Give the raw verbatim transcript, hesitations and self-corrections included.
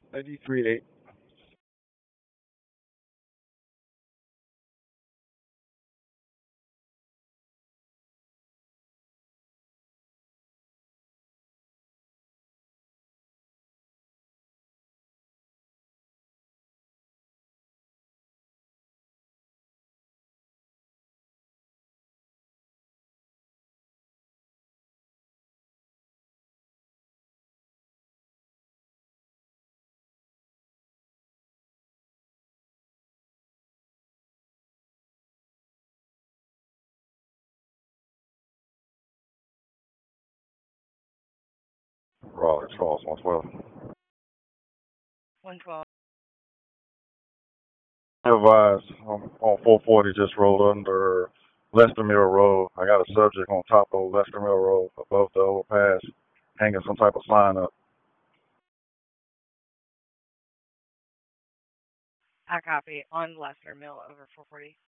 ninety-three eight. Raleigh, Charles, one twelve. one twelve. Advised, I'm on four forty, just rolled under Lester Mill Road. I got a subject on top of Lester Mill Road above the overpass, hanging some type of sign up. I copy on Lester Mill over four forty.